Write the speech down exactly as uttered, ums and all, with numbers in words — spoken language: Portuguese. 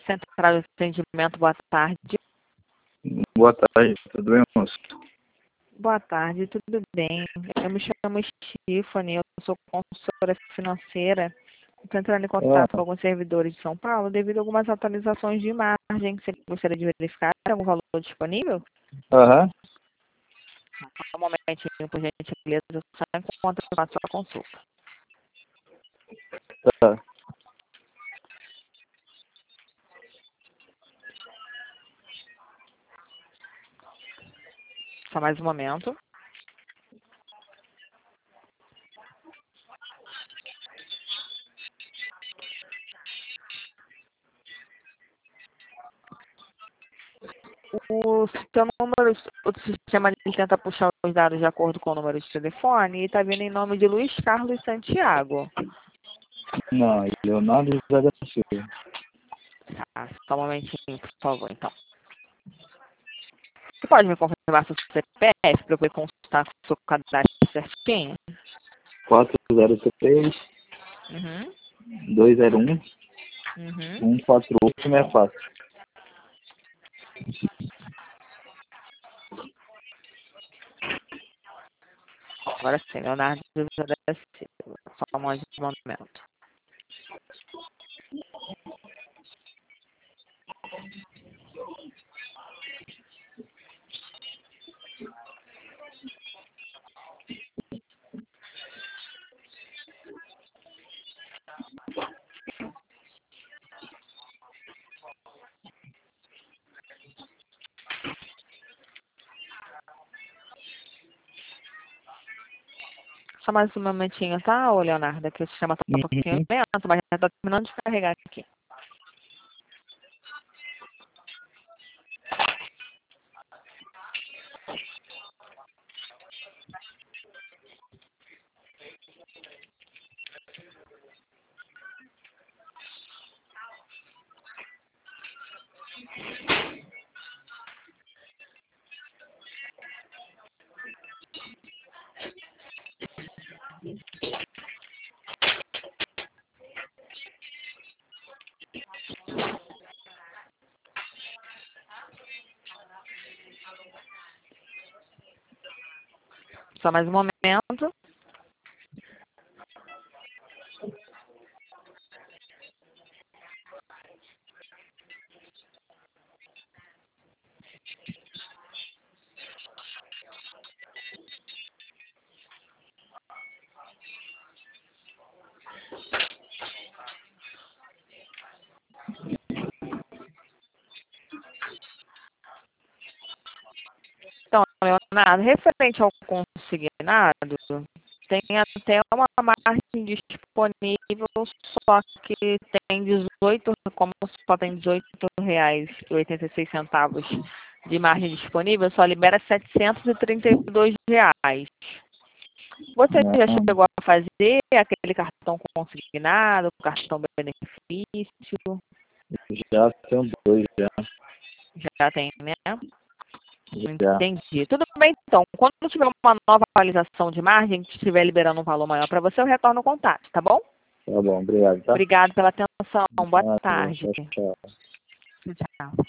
Central de Atendimento, boa tarde. Boa tarde, tudo bem, moço? Boa tarde, tudo bem? Eu me chamo Stephanie, eu sou consultora financeira. Estou entrando em contato Ah, com alguns servidores de São Paulo devido a algumas atualizações de imagem. Você gostaria de verificar algum valor disponível? aham, Um momentinho, por gentileza, eu só encontro a sua consulta. tá. Só mais um momento. O seu número, o sistema ele tenta puxar os dados de acordo com o número de telefone e está vindo em nome de Luiz Carlos Santiago. Não, Leonardo José da Silva. Tá, só um momentinho, por favor, então. Você pode me confirmar seu C P F para eu poder consultar o seu cadastro certinho? quatro zero três, Uhum, dois zero um, uhum. um quatro oito seis quatro. Agora sim, Leonardo José da Silva. Só mais um momento. Só mais um momentinho, tá, ô Leonardo? Que o sistema está um pouquinho Uhum. lento, mas já está terminando de carregar aqui. Só mais um momento. Então, Leonardo, referente ao consignado, tem até uma margem disponível, só que tem dezoito, como só tem dezoito reais e oitenta e seis centavos de margem disponível, só libera setecentos e trinta e dois reais. Você já Não, chegou a fazer aquele cartão consignado, cartão benefício? já tem dois, já. Já tem, né? Já. Entendi. Tudo bem, então. Quando tiver uma nova atualização de margem, que estiver liberando um valor maior para você, eu retorno o contato, tá bom? Tá bom, obrigado, tá? Obrigado pela atenção. Boa Ah, tarde. tchau, tchau. Tchau.